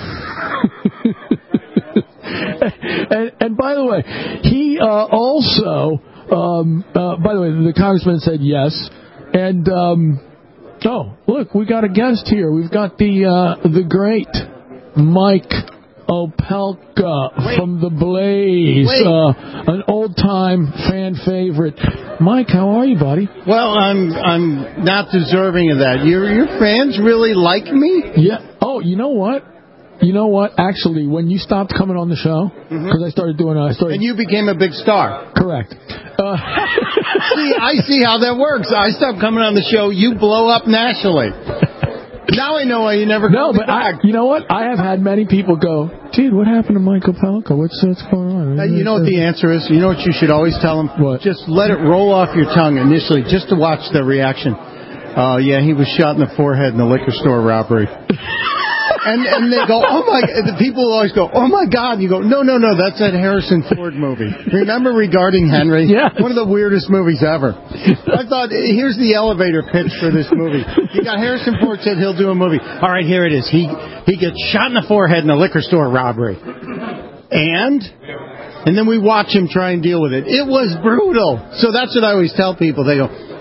and, and by the way, he uh, also, um, uh, by the way, the congressman said yes. And, um, oh, look, we got a guest here. We've got the uh, the great Mike Opelka Wait. from The Blaze, uh, an old-time fan favorite. Mike, how are you, buddy? Well, I'm I'm not deserving of that. Your your fans really like me? Yeah. Oh, you know what? You know what? Actually, when you stopped coming on the show, because mm-hmm. I started doing, I started, and you became a big star. Correct. Uh, see, I see how that works. I stopped coming on the show. You blow up nationally. Now I know why you never no, called but me back. I, you know what? I have had many people go, dude, what happened to Michael Opelka? What's, what's going on? Uh, you know what the answer is? You know what you should always tell them? What? Just let it roll off your tongue initially, just to watch their reaction. Oh, uh, yeah, he was shot in the forehead in the liquor store robbery. And and they go, oh my, the people always go, oh my God. You go, no, no, no, that's that Harrison Ford movie. Remember Regarding Henry? Yeah. One of the weirdest movies ever. I thought, here's the elevator pitch for this movie. You got Harrison Ford said he'll do a movie. All right, here it is. He, he gets shot in the forehead in a liquor store robbery. And? And then we watch him try and deal with it. It was brutal. So that's what I always tell people. They go,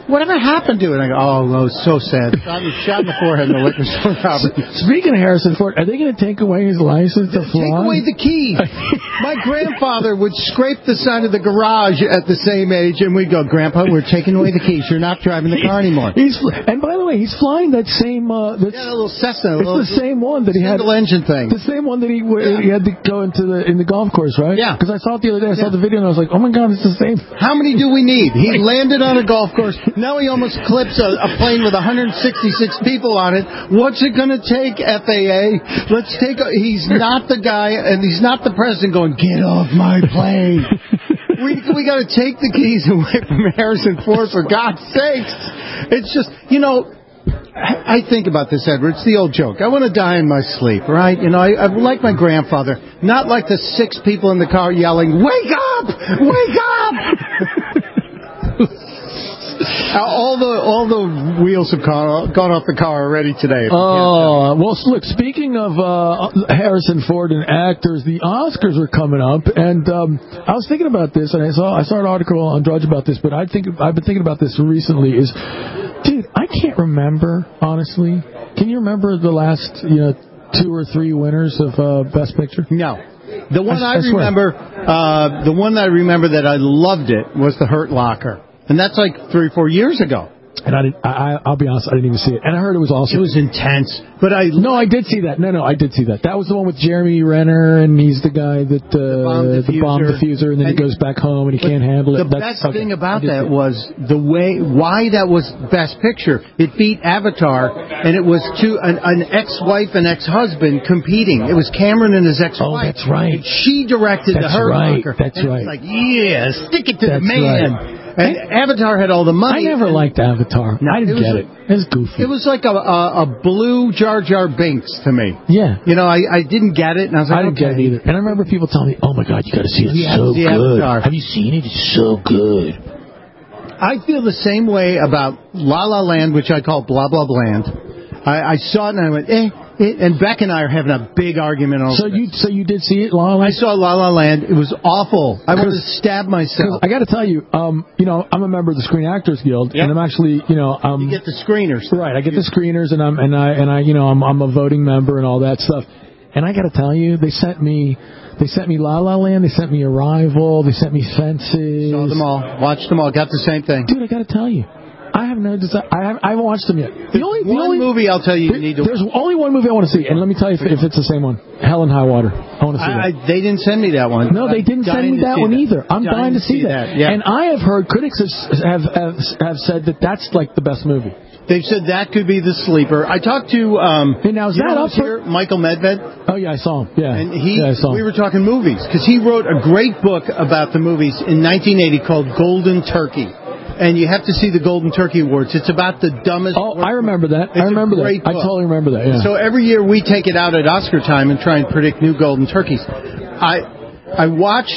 whatever happened to it? And I go, oh, no, it's so sad. Shot, shot in the forehead in the liquor store robbery. Speaking of Harrison Ford, are they going to take away his license to fly? Take away the keys. My grandfather would scrape the side of the garage at the same age, and we'd go, Grandpa, we're taking away the keys. You're not driving the car anymore. He's, and by the way, he's flying that same... Uh, yeah, that little Cessna. It's little, the same one that he had... Single engine thing. The same one that he yeah. he had to go into the in the golf course, right? Yeah. Because I saw it the other day. I yeah. saw the video, and I was like, oh, my God, it's the same. How many do we need? He landed on a golf course. Now he almost clips a, a plane with one hundred sixty-six people on it. What's it going to take, F A A? Let's take a, he's not the guy, and he's not the president going, get off my plane. we we got to take the keys away from Harrison Ford, for God's sakes. It's just, you know, I think about this, Edward. It's the old joke. I want to die in my sleep, right? You know, I, I like my grandfather, not like the six people in the car yelling, wake up! Wake up! all the all the wheels have gone, gone off the car already today. Oh, well, look, speaking of uh, Harrison Ford and actors, the Oscars are coming up, and um, I was thinking about this, and I saw I saw an article on Drudge about this, but I think I've been thinking about this recently. Is Dude, I can't remember, honestly. Can you remember the last, you know, two or three winners of uh, Best Picture? No. The one I, I, I remember, uh, the one I remember that I loved it was The Hurt Locker. And that's like three or four years ago. And I, didn't, I, I'll be honest, I didn't even see it. And I heard it was awesome. It was intense. But I no, I did see that. No, no, I did see that. That was the one with Jeremy Renner, and he's the guy that uh, the, bomb the bomb diffuser, and then and, he goes back home and he can't handle it. The That's, best okay. thing about that was the way why that was Best Picture. It beat Avatar, and it was two an, an ex-wife and ex-husband competing. It was Cameron and his ex-wife. Oh, that's right. And she directed that's The Hurt right. Locker. That's and right. It's like, yeah, stick it to that's the man. Right. And Avatar had all the money. I never and, liked Avatar. No, I didn't it get it. It was goofy. It was like a, a, a blue Jar Jar Binks to me. Yeah. You know, I, I didn't get it, and I was like, I didn't okay. get it either. And I remember people telling me, oh, my God, you got to see it. It's yeah, so good. Avatar. Have you seen it? It's so good. I feel the same way about La La Land, which I call Blah Blah Bland. I, I saw it, and I went, eh. It, and Beck and I are having a big argument over So you so you did see it, La La Land? I saw La La Land. It was awful. I wanted to stab myself. I got to tell you, um, you know, I'm a member of the Screen Actors Guild, yep. and I'm actually, you know, um, you get the screeners, right? I get the screeners, and I'm and I and I, you know, I'm I'm a voting member and all that stuff. And I got to tell you, they sent me. They sent me La La Land. They sent me Arrival. They sent me Fences. Saw them all. Watched them all. Got the same thing. Dude, I got to tell you. I have no desire. I haven't, I haven't watched them yet. The there's only, the one only movie I'll tell you you need to There's watch. only one movie I want to see, and let me tell you if, if it's the same one. Hell and High Water. I want to see I, that. I, they didn't send me that one. No, they didn't send me that one that. either. I'm dying, dying to see that. that. Yeah. And I have heard critics have, have have said that that's like the best movie. They've said that could be the sleeper. I talked to um, hey, now is that up here, Michael Medved. Oh yeah, I saw him. Yeah, and he yeah, I saw him. We were talking movies because he wrote a great book about the movies in nineteen eighty called Golden Turkey. And you have to see the Golden Turkey Awards. It's about the dumbest. Oh, I remember that. It's I remember a great that. Book. I totally remember that. Yeah. So every year we take it out at Oscar time and try and predict new Golden Turkeys. I I watched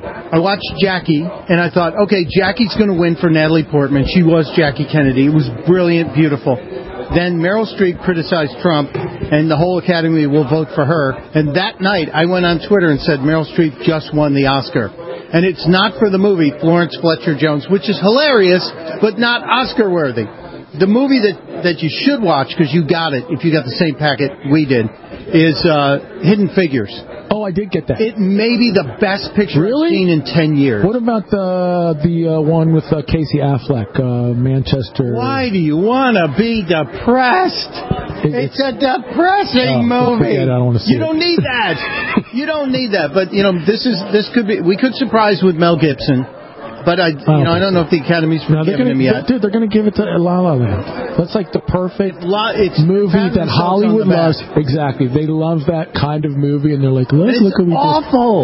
I watched Jackie and I thought, okay, Jackie's going to win for Natalie Portman. She was Jackie Kennedy. It was brilliant, beautiful. Then Meryl Streep criticized Trump, and the whole Academy will vote for her. And that night, I went on Twitter and said Meryl Streep just won the Oscar. And it's not for the movie Florence Fletcher Jones, which is hilarious, but not Oscar-worthy. The movie that, that you should watch, because you got it, if you got the same packet we did, is uh, Hidden Figures. Oh, I did get that. It may be the best picture really? I've seen in ten years. What about the the uh, one with uh, Casey Affleck, uh, Manchester? Why do you want to be depressed? It's, it's a depressing oh, movie. I don't want to see you it. don't need that. You don't need that. But you know, this is this could be. We could surprise with Mel Gibson. But I, you know, I don't know if the Academy's forgiven him yet. Dude, they're going to give it to La La Land. That's like the perfect it's movie that Hollywood loves. Exactly, they love that kind of movie, and they're like, "Look, it's look what we did." Awful.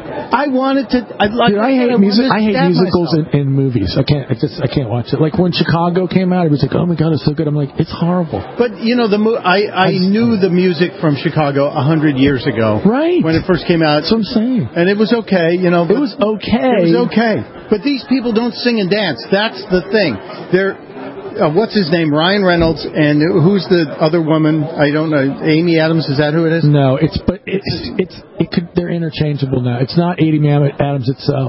I wanted to. I like. Dude, I hate I music. I hate musicals in, myself. in movies. I can't. I just. I can't watch it. Like when Chicago came out, it was like, "Oh my God, it's so good." I'm like, "It's horrible." But you know, the mo- I I knew the music from Chicago a hundred years ago. Right. When it first came out. That's what I'm saying. And it was okay. You know. It was okay. It was okay. But these people don't sing and dance. That's the thing. They're. Uh, what's his name? Ryan Reynolds, and who's the other woman? I don't know. Amy Adams, is that who it is? No, it's but it's it's it could they're interchangeable now. It's not Amy Adams itself.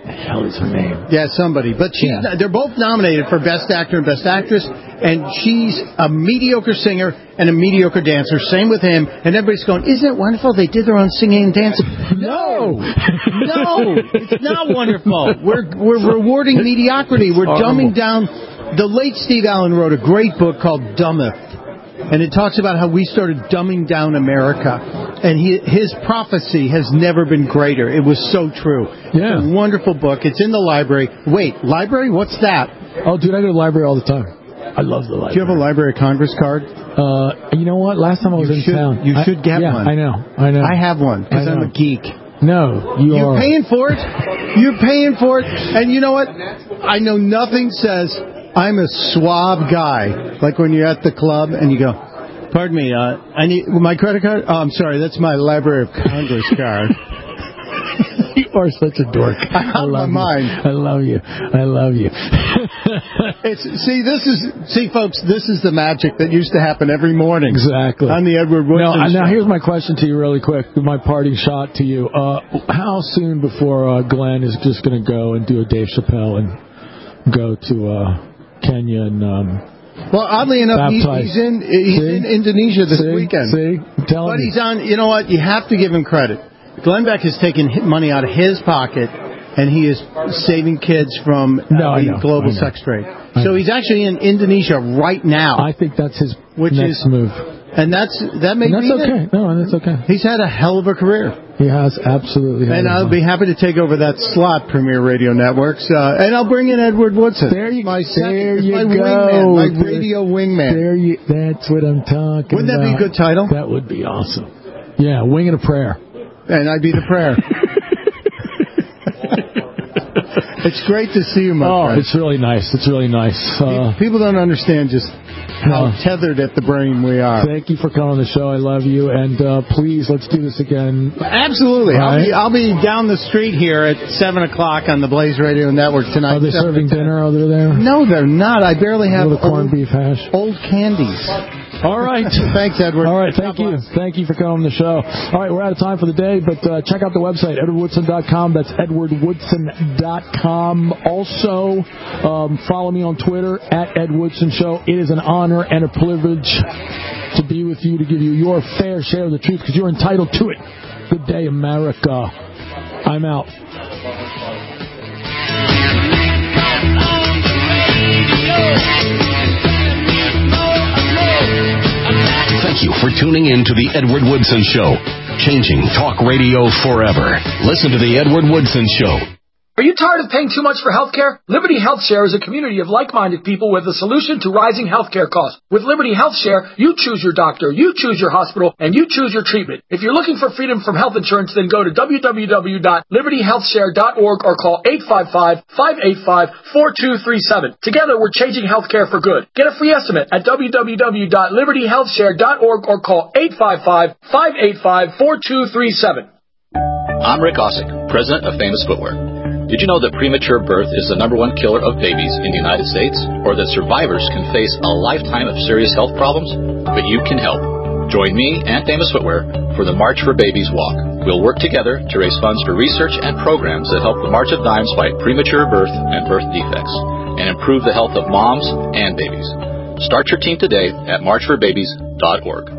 the hell is her name? Yeah, somebody. But she's Yeah. they're both nominated for Best Actor and Best Actress, and she's a mediocre singer and a mediocre dancer. Same with him. And everybody's going, isn't it wonderful? They did their own singing and dancing. No! No! It's not wonderful. We're, we're rewarding mediocrity. We're dumbing down. The late Steve Allen wrote a great book called Dumbeth. And it talks about how we started dumbing down America. And he, his prophecy has never been greater. It was so true. Yeah. It's a wonderful book. It's in the library. Wait, library? What's that? Oh, dude, I go to the library all the time. I love the library. Do you have a Library of Congress card? Uh, you know what? Last time I was You in should- town. you I- should get yeah, one. I know. I know. I have one because I I'm know. a geek. No, you You're are. paying for it. You're paying for it. And you know what? I know nothing says I'm a suave guy. Like when you're at the club and you go, pardon me, uh, I need my credit card? Oh, I'm sorry, that's my Library of Congress card. You are such a dork. I Out of my love mind. you. I love you. I love you. It's, see, this is, see, folks, this is the magic that used to happen every morning. Exactly. On the Edward Woodson Now, show. now here's my question to you really quick, my parting shot to you. Uh, how soon before uh, Glenn is just going to go and do a Dave Chappelle and go to uh, Kenya and... Um, Well, oddly enough, he, Baptized. he's in he's See? in Indonesia this See? weekend. See? I'm telling but you. he's on. You know what? You have to give him credit. Glenn Beck has taken hi- money out of his pocket, and he is saving kids from uh, No, I the know. global I know. sex trade. I So know. he's actually in Indonesia right now, I think that's his which next is move. and that's that may And that's be okay. it. No, and that's okay. He's had a hell of a career, He has absolutely. had and it. I'll be happy to take over that slot, Premier Radio Networks, uh, and I'll bring in Edward Woodson. There you my second, there it's you my go. wingman, my There- radio wingman. There you. That's what I'm talking Wouldn't that about. be a good title? That would be awesome. Yeah, wing and a prayer. And I'd be the prayer. It's great to see you, my Oh, friend. it's really nice. It's really nice. Uh, People don't understand just how No. tethered at the brain we are. Thank you for coming on the show. I love you. And uh, please, let's do this again. Absolutely. All I'll, right. be, I'll be down the street here at seven o'clock on the Blaze Radio Network tonight. Are they seven serving to ten. dinner over there? No, they're not. I barely have Little corned old, beef hash. old candies. All right. Thanks, Edward. All right. Thank you. Thank you for coming on the show. All right. We're out of time for the day, but uh, check out the website, edward woodson dot com. That's edward woodson dot com. Also, um, follow me on Twitter, at Ed Woodson Show. It is an honor and a privilege to be with you, to give you your fair share of the truth, because you're entitled to it. Good day, America. I'm out. Thank you for tuning in to The Edward Woodson Show. Changing talk radio forever. Listen to The Edward Woodson Show. Are you tired of paying too much for healthcare? Liberty HealthShare is a community of like-minded people with a solution to rising healthcare costs. With Liberty HealthShare, you choose your doctor, you choose your hospital, and you choose your treatment. If you're looking for freedom from health insurance, then go to w w w dot liberty health share dot org or call eight five five, five eight five, four two three seven. Together, we're changing healthcare for good. Get a free estimate at w w w dot liberty health share dot org or call eight five five, five eight five, four two three seven. I'm Rick Osick, president of Famous Footwear. Did you know that premature birth is the number one killer of babies in the United States? Or that survivors can face a lifetime of serious health problems? But you can help. Join me and Famous Footwear for the March for Babies Walk. We'll work together to raise funds for research and programs that help the March of Dimes fight premature birth and birth defects and improve the health of moms and babies. Start your team today at march for babies dot org.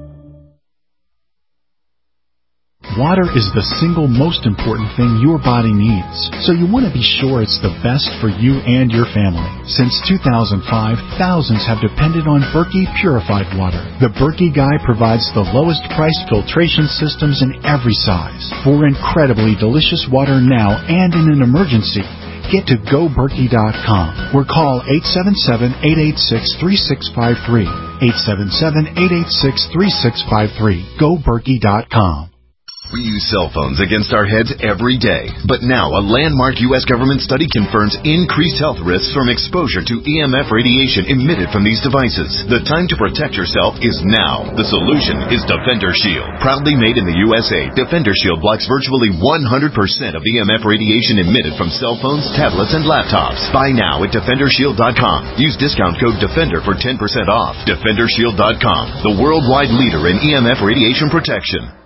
Water is the single most important thing your body needs, so you want to be sure it's the best for you and your family. Since two thousand five, thousands have depended on Berkey purified water. The Berkey Guy provides the lowest priced filtration systems in every size. For incredibly delicious water now and in an emergency, get to go berkey dot com or call eight seven seven, eight eight six, three six five three. eight seven seven, eight eight six, three six five three. go berkey dot com. We use cell phones against our heads every day. But now a landmark U S government study confirms increased health risks from exposure to E M F radiation emitted from these devices. The time to protect yourself is now. The solution is Defender Shield. Proudly made in the U S A, Defender Shield blocks virtually one hundred percent of E M F radiation emitted from cell phones, tablets, and laptops. Buy now at defender shield dot com. Use discount code DEFENDER for ten percent off. defender shield dot com, the worldwide leader in E M F radiation protection.